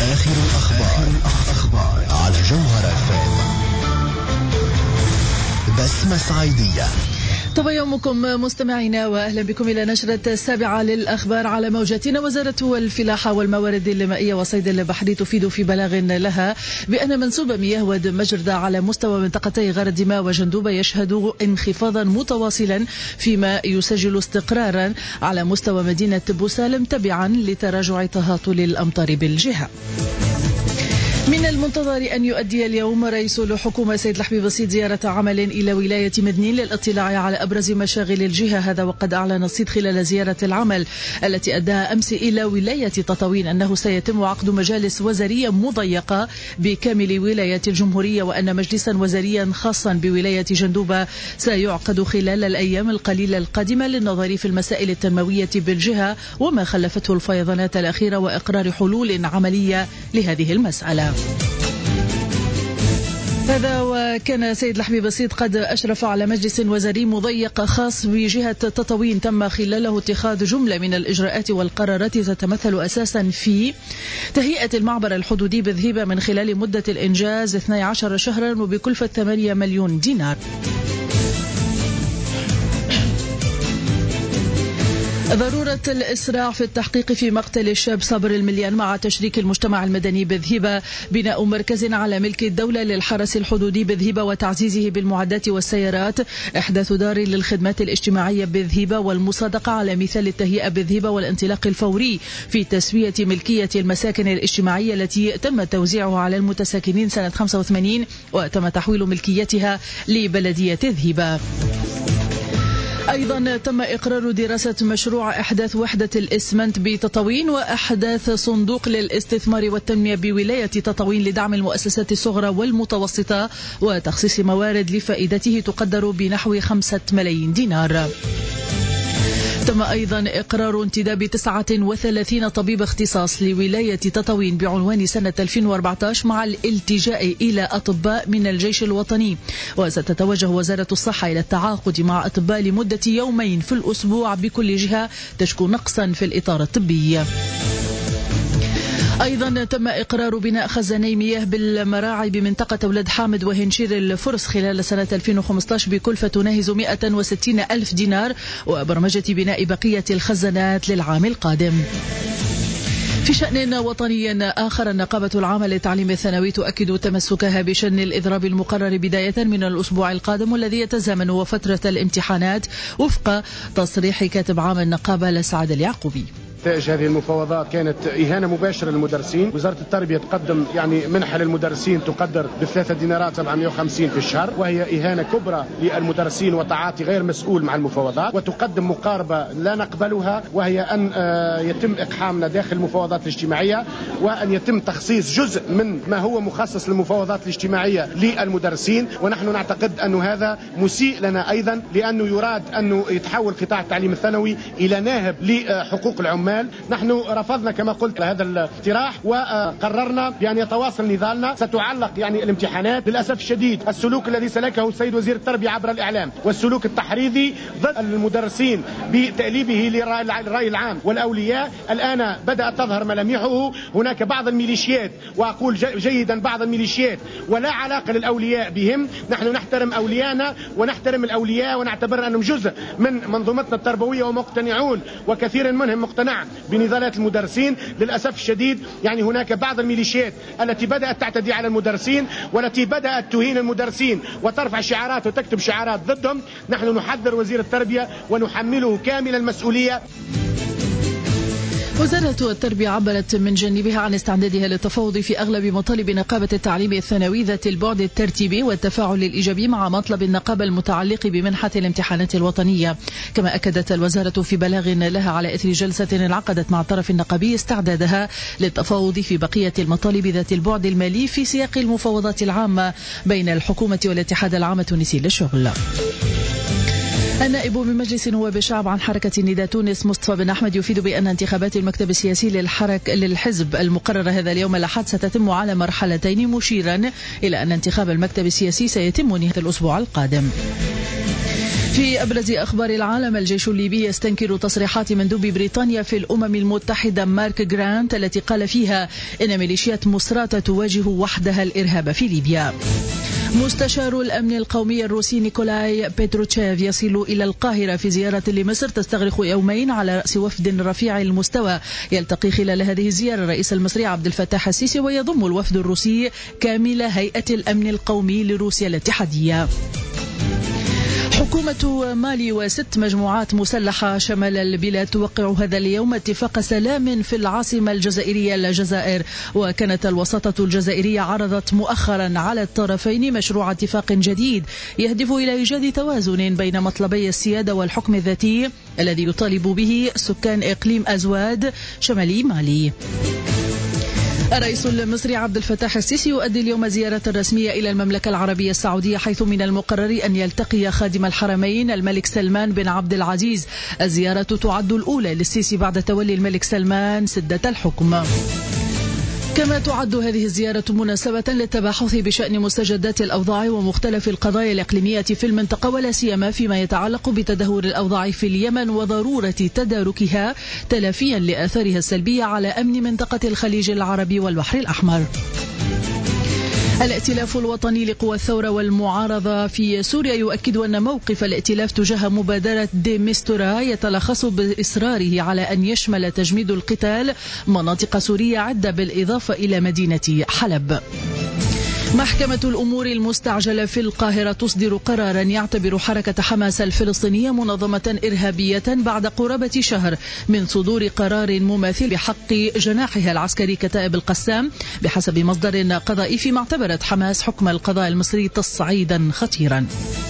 آخر الأخبار على جوهرة FM. بسمة صعيدية. طب يومكم مستمعينا، وأهلا بكم إلى نشرة السابعة للأخبار على موجاتنا. وزارة الفلاحة والموارد المائية والصيد البحري تفيد في بلاغ لها بأن منسوب مياه واد مجردة على مستوى منطقتي غار الدماء وجندوبة يشهد انخفاضا متواصلا، فيما يسجل استقرارا على مستوى مدينة بوسالم تبعا لتراجع تهاطل الأمطار بالجهة. من المنتظر أن يؤدي اليوم رئيس الحكومة سيد لحبيب بسيط زيارة عمل إلى ولاية مدنين للاطلاع على أبرز مشاغل الجهة. هذا وقد أعلن الصيد خلال زيارة العمل التي أداها أمس إلى ولاية تطاوين أنه سيتم عقد مجالس وزارية مضيقة بكامل ولاية الجمهورية، وأن مجلسا وزاريا خاصا بولاية جندوبة سيعقد خلال الأيام القليلة القادمة للنظر في المسائل التنموية بالجهة وما خلفته الفيضانات الأخيرة وإقرار حلول عملية لهذه المسألة. هذا وكان سيد لحبيب بسيط قد أشرف على مجلس وزاري مضيق خاص بجهة تطاوين تم خلاله اتخاذ جملة من الإجراءات والقرارات تتمثل أساسا في تهيئة المعبر الحدودي بذهيبة من خلال مدة الإنجاز 12 شهرا وبكلفة 8 مليون دينار. ضرورة الإسراع في التحقيق في مقتل الشاب صابر المليان مع تشريك المجتمع المدني بذهيبة، بناء مركز على ملك الدولة للحرس الحدودي بذهيبة وتعزيزه بالمعدات والسيارات، إحداث دار للخدمات الاجتماعية بذهيبة، والمصادقة على مثال التهيئة بذهيبة والانطلاق الفوري في تسوية ملكية المساكن الاجتماعية التي تم توزيعها على المتساكنين سنة 85 وتم تحويل ملكيتها لبلدية ذهيبة. أيضا تم إقرار دراسة مشروع إحداث وحدة الإسمنت بتطاوين وإحداث صندوق للاستثمار والتنمية بولاية تطاوين لدعم المؤسسات الصغرى والمتوسطة وتخصيص موارد لفائدته تقدر بنحو 5 ملايين دينار. تم أيضا إقرار انتداب 39 طبيب اختصاص لولاية تطاوين بعنوان سنة 2014 مع الالتجاء إلى أطباء من الجيش الوطني، وستتوجه وزارة الصحة إلى التعاقد مع أطباء لمدة يومين في الأسبوع بكل جهة تشكو نقصا في الإطار الطبي. أيضا تم إقرار بناء خزاني مياه بالمراعي بمنطقة ولد حامد وهنشير الفرس خلال سنة 2015 بكلفة تناهز 160 ألف دينار، وبرمجة بناء بقية الخزانات للعام القادم. في شأن وطني آخر، النقابة العامة للتعليم الثانوي تؤكد تمسكها بشن الإضراب المقرر بداية من الأسبوع القادم والذي يتزامن وفترة الامتحانات وفق تصريح كاتب عام النقابة لسعد اليعقوبي. نتائج هذه المفاوضات كانت إهانة مباشرة للمدرسين. وزارة التربية تقدم منحة للمدرسين تقدر ب3 دينارات 750 في الشهر، وهي إهانة كبرى للمدرسين وتعاطي غير مسؤول مع المفاوضات. وتقدم مقاربة لا نقبلها، وهي أن يتم إقحامنا داخل المفاوضات الاجتماعية، وأن يتم تخصيص جزء من ما هو مخصص للمفاوضات الاجتماعية للمدرسين. ونحن نعتقد أن هذا مسيء لنا أيضا، لأنه يراد أنه يتحول قطاع التعليم الثانوي إلى ناهب لحقوق العمال. نحن رفضنا كما قلت هذا الاقتراح، وقررنا بأن يتواصل نضالنا. ستعلق الامتحانات. للأسف الشديد السلوك الذي سلكه السيد وزير التربية عبر الإعلام والسلوك التحريضي ضد المدرسين بتأليبه للرأي العام والأولياء، الآن بدأت تظهر ملامحه. هناك بعض الميليشيات، وأقول جيدا بعض الميليشيات ولا علاقة للأولياء بهم. نحن نحترم أولياءنا ونحترم الأولياء ونعتبر أنهم جزء من منظومتنا التربوية ومقتنعون، وكثير منهم مقتنع بنضالات المدرسين. للأسف الشديد هناك بعض الميليشيات التي بدأت تعتدي على المدرسين والتي بدأت تهين المدرسين وترفع شعارات وتكتب شعارات ضدهم. نحن نحذر وزير التربية ونحمله كامل المسؤولية. وزارة التربية عبرت من جانبها عن استعدادها للتفاوض في أغلب مطالب نقابة التعليم الثانوي ذات البعد الترتيبي والتفاعل الإيجابي مع مطلب النقابة المتعلق بمنحة الامتحانات الوطنية. كما أكدت الوزارة في بلاغ لها على إثر جلسة انعقدت مع الطرف النقابي استعدادها للتفاوض في بقية المطالب ذات البعد المالي في سياق المفاوضات العامة بين الحكومة والاتحاد العام التونسي للشغل. النائب من مجلس نواب الشعب عن حركة النداء تونس مصطفى بن أحمد يفيد بأن انتخابات المكتب السياسي للحزب المقررة هذا اليوم الأحد ستتم على مرحلتين، مشيرا إلى أن انتخاب المكتب السياسي سيتم نهاية الأسبوع القادم. في أبرز أخبار العالم، الجيش الليبي يستنكر تصريحات مندوب بريطانيا في الأمم المتحدة مارك جرانت التي قال فيها إن ميليشيات مصراتة تواجه وحدها الإرهاب في ليبيا. مستشار الأمن القومي الروسي نيكولاي بيتروتشيف يصل إلى القاهرة في زيارة لمصر تستغرق يومين على رأس وفد رفيع المستوى. يلتقي خلال هذه الزيارة الرئيس المصري عبد الفتاح السيسي، ويضم الوفد الروسي كامل هيئة الأمن القومي لروسيا الاتحادية. حكومة مالي و6 مجموعات مسلحة شمال البلاد توقع هذا اليوم اتفاق سلام في العاصمة الجزائرية الجزائر. وكانت الوساطة الجزائرية عرضت مؤخرا على الطرفين مشروع اتفاق جديد يهدف إلى إيجاد توازن بين مطلبي السيادة والحكم الذاتي الذي يطالب به سكان إقليم أزواد شمالي مالي. الرئيس المصري عبد الفتاح السيسي يؤدي اليوم زيارة رسمية إلى المملكة العربية السعودية، حيث من المقرر أن يلتقي خادم الحرمين الملك سلمان بن عبد العزيز. الزيارة تعد الأولى للسيسي بعد تولي الملك سلمان سدة الحكم. كما تعد هذه الزيارة مناسبة للتباحث بشأن مستجدات الأوضاع ومختلف القضايا الإقليمية في المنطقة، ولا سيما فيما يتعلق بتدهور الأوضاع في اليمن وضرورة تداركها تلافيا لآثارها السلبية على أمن منطقة الخليج العربي والبحر الأحمر. الائتلاف الوطني لقوى الثورة والمعارضة في سوريا يؤكد أن موقف الائتلاف تجاه مبادرة دي ميستورا يتلخص بإصراره على أن يشمل تجميد القتال مناطق سورية عدة بالإضافة إلى مدينة حلب. محكمة الأمور المستعجلة في القاهرة تصدر قرارا يعتبر حركة حماس الفلسطينية منظمة إرهابية بعد قرابة شهر من صدور قرار مماثل بحق جناحها العسكري كتائب القسام بحسب مصدر قضائي، فيما اعتبرت حماس حكم القضاء المصري تصعيدا خطيرا.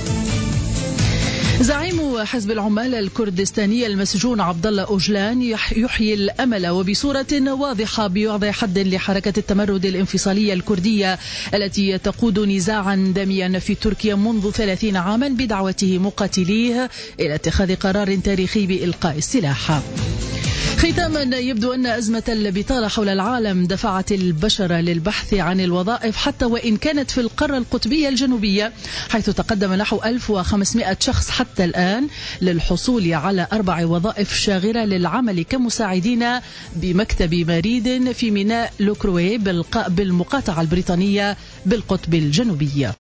زعيم حزب العمال الكردستاني المسجون عبد الله أوجلان يحيي الأمل وبصورة واضحة بوضع حد لحركة التمرد الانفصالية الكردية التي تقود نزاعا داميا في تركيا منذ 30 عاما بدعوته مقاتليه إلى اتخاذ قرار تاريخي بإلقاء السلاح. ختاما، يبدو أن أزمة البطالة حول العالم دفعت البشر للبحث عن الوظائف حتى وإن كانت في القارة القطبية الجنوبية، حيث تقدم نحو 1500 شخص حتى الآن للحصول على 4 وظائف شاغرة للعمل كمساعدين بمكتب مريد في ميناء لوكروي بالمقاطعة البريطانية بالقطب الجنوبي.